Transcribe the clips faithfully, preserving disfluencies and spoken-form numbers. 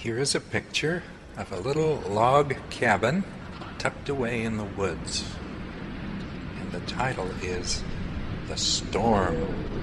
Here is a picture of a little log cabin tucked away in the woods. And the title is The Storm.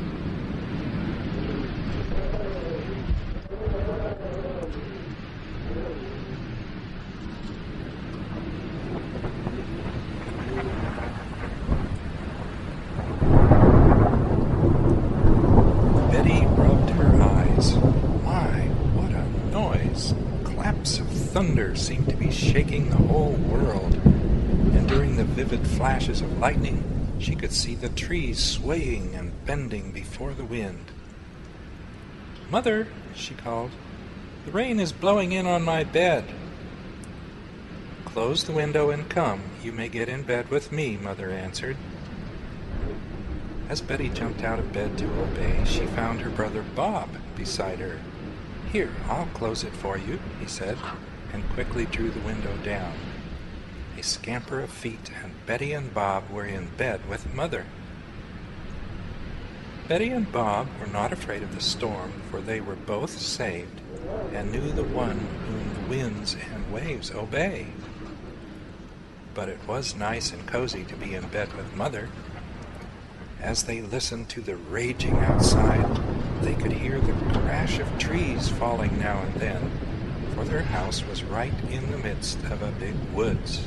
Betty rubbed her eyes. My, what a noise! Claps of thunder seemed to be shaking the whole world, and during the vivid flashes of lightning, she could see the trees swaying and bending before the wind. "Mother," she called, "the rain is blowing in on my bed." "Close the window and come. You may get in bed with me," Mother answered. As Betty jumped out of bed to obey, she found her brother Bob beside her. "Here, I'll close it for you," he said, and quickly drew the window down. A scamper of feet, and Betty and Bob were in bed with Mother. Betty and Bob were not afraid of the storm, for they were both saved, and knew the one whom the winds and waves obey. But it was nice and cozy to be in bed with Mother. As they listened to the raging outside, they could hear the crash of trees falling now and then, for their house was right in the midst of a big woods.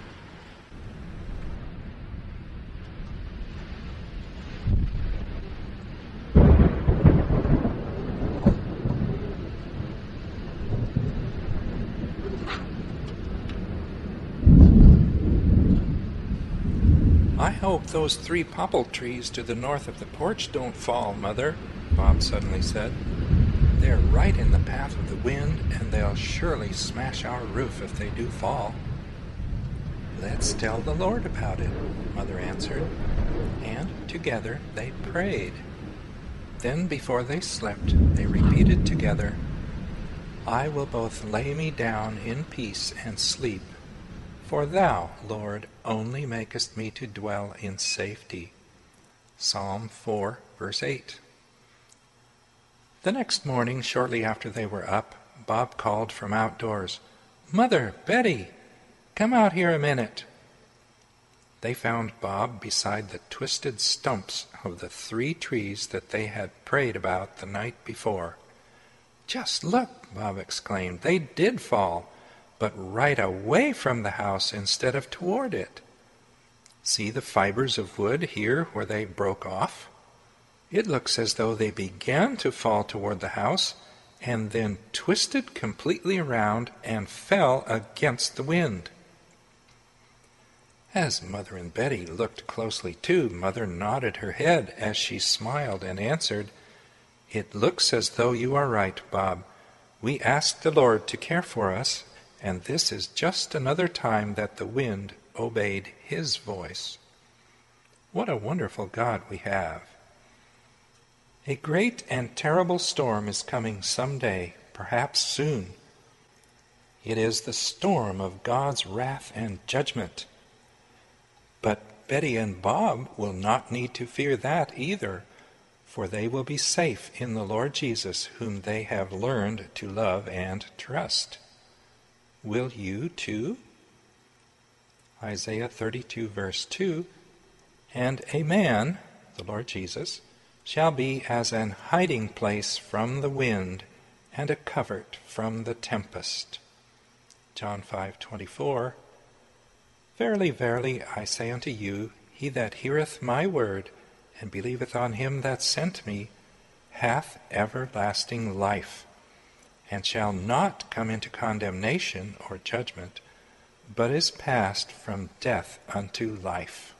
"I hope those three popple trees to the north of the porch don't fall, Mother," Bob suddenly said. "They're right in the path of the wind, and they'll surely smash our roof if they do fall." "Let's tell the Lord about it," Mother answered, and together they prayed. Then before they slept, they repeated together, "I will both lay me down in peace and sleep, for thou, Lord, only makest me to dwell in safety." Psalm four, verse eight. The next morning, shortly after they were up, Bob called from outdoors, "Mother, Betty, come out here a minute." They found Bob beside the twisted stumps of the three trees that they had prayed about the night before. "Just look," Bob exclaimed, "they did fall, but right away from the house instead of toward it. See the fibers of wood here where they broke off? It looks as though they began to fall toward the house and then twisted completely around and fell against the wind." As Mother and Betty looked closely too, Mother nodded her head as she smiled and answered, "It looks as though you are right, Bob. We asked the Lord to care for us, and this is just another time that the wind obeyed His voice. What a wonderful God we have. A great and terrible storm is coming someday, perhaps soon. It is the storm of God's wrath and judgment. But Betty and Bob will not need to fear that either, for they will be safe in the Lord Jesus, whom they have learned to love and trust. Will you too? Isaiah thirty-two, verse two, "And a man," the Lord Jesus, "shall be as an hiding place from the wind, and a covert from the tempest." John five, twenty-four, "Verily, verily, I say unto you, he that heareth my word, and believeth on him that sent me, hath everlasting life, and shall not come into condemnation or judgment, but is passed from death unto life."